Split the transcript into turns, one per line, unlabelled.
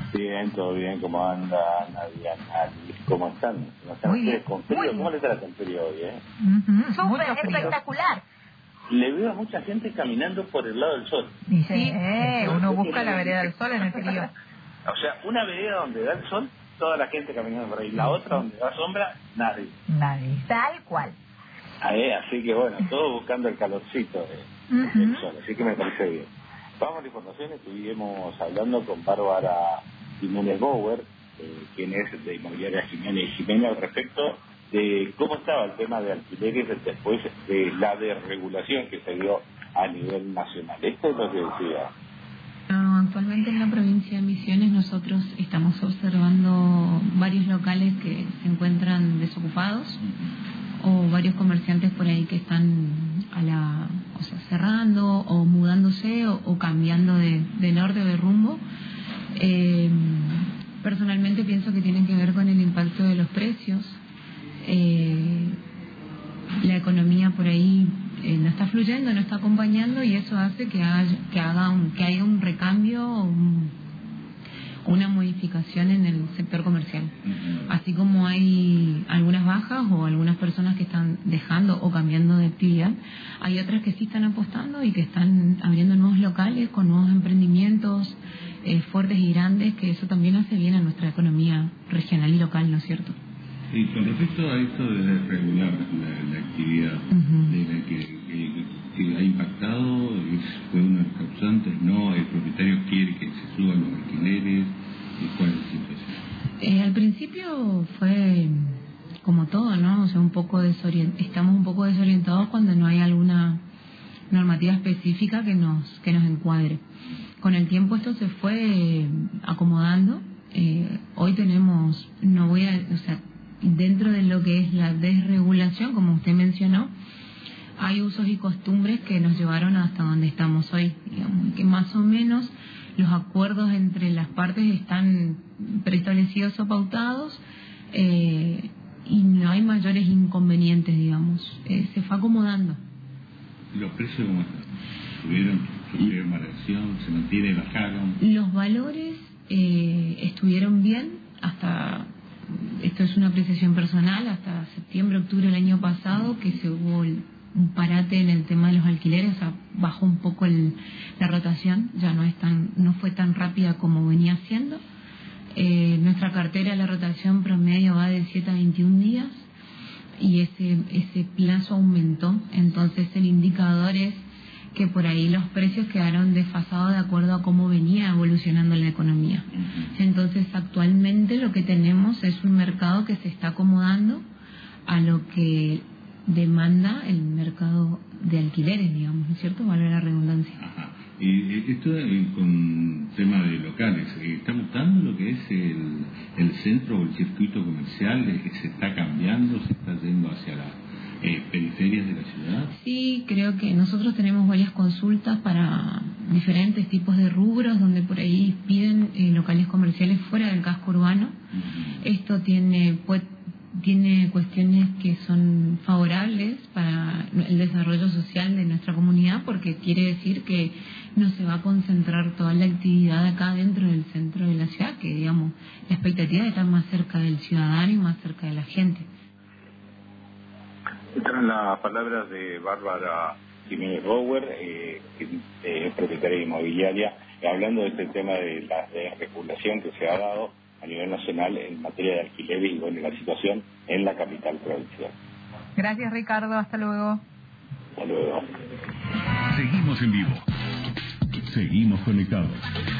Bien, todo bien, ¿cómo andan? ¿Cómo están?
Muy bien.
¿Con frío? ¿Cómo le trata el frío hoy,
Súper espectacular.
Le veo a mucha gente caminando por el lado del sol.
Y sí, uno busca la vereda del sol en el frío.
O sea, una vereda donde da el sol, toda la gente caminando por ahí. La otra donde da sombra, nadie.
Nadie. Tal cual.
Así que bueno, todos buscando el calorcito del sol, así que me parece bien. Vamos a la información, estuvimos hablando con Bárbara Jiménez Bauer, quien es de Inmobiliaria Jiménez y Jiménez, al respecto de cómo estaba el tema de alquileres después de la desregulación que se dio a nivel nacional. Esto es lo que decía.
Actualmente en la provincia de Misiones nosotros estamos observando varios locales que se encuentran desocupados o varios comerciantes por ahí que están cerrando o mudándose o cambiando de norte o de rumbo. Personalmente pienso que tienen que ver con el impacto de los precios. La economía por ahí no está fluyendo, no está acompañando, y eso hace que haya un recambio, una modificación en el sector comercial. Así como hay algunas bajas o algunas personas que están dejando o cambiando de actividad, hay otras que sí están apostando y que están abriendo nuevos locales con nuevos emprendimientos fuertes y grandes, que eso también hace bien a nuestra economía regional y local, ¿no es cierto?
Y con respecto a esto de desregular la actividad de la que ha impactado, ¿fue uno de los causantes? ¿No? ¿El propietario quiere que se suban los alquileres? ¿Cuál es la situación?
Al principio fue como todo, ¿no? O sea, estamos un poco desorientados cuando no hay alguna normativa específica que nos encuadre. Con el tiempo esto se fue acomodando. Hoy tenemos, dentro de lo que es la desregulación, como usted mencionó, hay usos y costumbres que nos llevaron hasta donde estamos hoy. Digamos, que más o menos los acuerdos entre las partes están preestablecidos o pautados, y no hay mayores inconvenientes, digamos. Se fue acomodando.
¿Los precios cómo están? ¿Sufrieron variación? ¿Se mantiene, bajaron?
Los valores estuvieron bien hasta... Esto es una apreciación personal, hasta septiembre, octubre del año pasado, que se hubo un parate en el tema de los alquileres, o sea, bajó un poco la rotación, ya no fue tan rápida como venía siendo. Nuestra cartera, la rotación promedio va de 7 a 21 días, y ese plazo aumentó. Entonces el indicador es que por ahí los precios quedaron desfasados de acuerdo a cómo venía evolucionando la economía. Entonces actualmente lo que tenemos es un mercado que se está acomodando a lo que demanda el mercado de alquileres, digamos, ¿no es cierto? Vale la redundancia.
Ajá. Y esto con tema de locales, ¿está mutando lo que es el centro o el circuito comercial? ¿Se está cambiando? ¿Se está yendo hacia las periferias de la ciudad?
Sí, creo que nosotros tenemos varias consultas para diferentes tipos de rubros donde por ahí piden locales comerciales fuera del casco urbano. Esto tiene cuestiones que son favorables para el desarrollo social de nuestra comunidad, porque quiere decir que no se va a concentrar toda la actividad acá dentro del centro de la ciudad, que digamos, la expectativa es estar más cerca del ciudadano y más cerca de la gente.
Están las palabras de Bárbara Jiménez Bauer, que es propietaria inmobiliaria, hablando de este tema de la desregulación que se ha dado a nivel nacional en materia de alquileres y bueno, la situación en la capital provincial.
Gracias, Ricardo. Hasta luego.
Hasta luego.
Seguimos en vivo. Seguimos conectados.